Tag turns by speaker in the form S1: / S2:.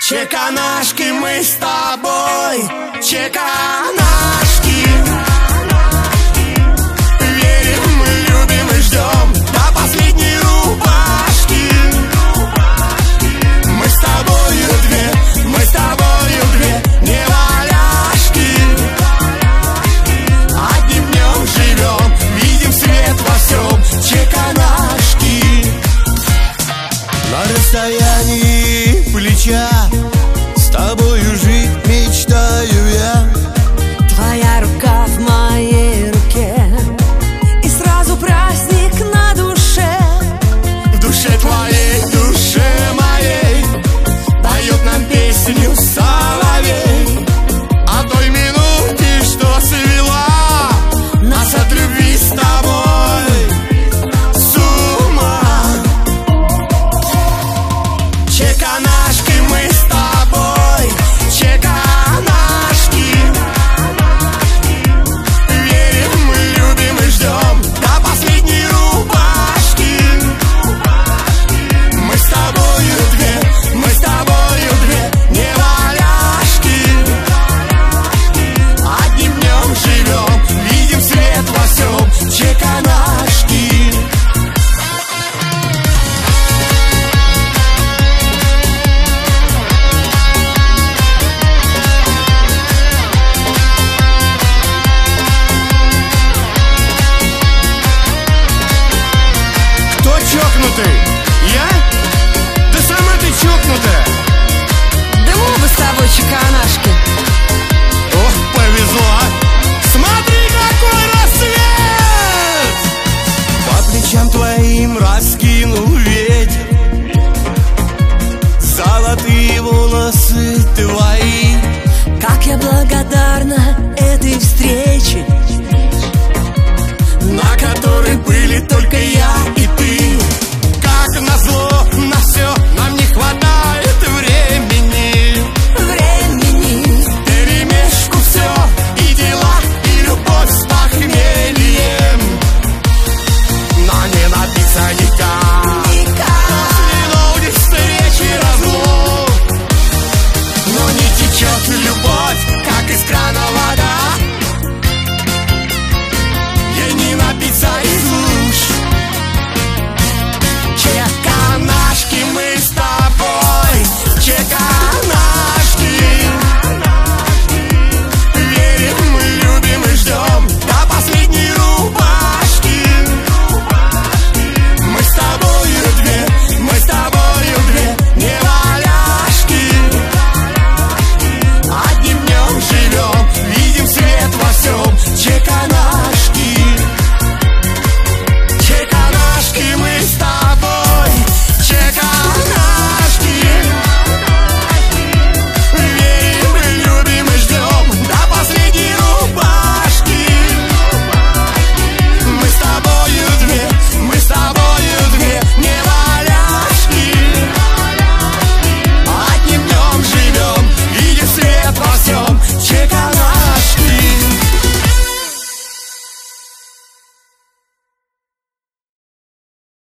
S1: Чеканашки, мы с тобой, чеканашки. Верим, мы любим и ждем до последней рубашки. Мы с тобою две, мы с тобою две неваляшки. Одним днем живем, видим свет во всем. Чеканашки.
S2: На расстоянии плеча с тобою жить мечтаю я.
S3: Твоя рука в моей руке, и сразу праздник на душе.
S1: В душе твоей, в душе моей поет нам песню соловей. О той минуте, что свела нас от любви с тобой с ума. Чеканашки, мы с тобой, чеканашки. Верим, мы любим и ждем до последней рубашки. Мы с тобою две, мы с тобою две неваляшки. Одним днем живем, видим свет во всем. Чеканашки. Кто чокнутый? Я? Да сама ты чокнутая.
S3: Да мы бы с тобой чеканашки.
S1: Ох, повезло.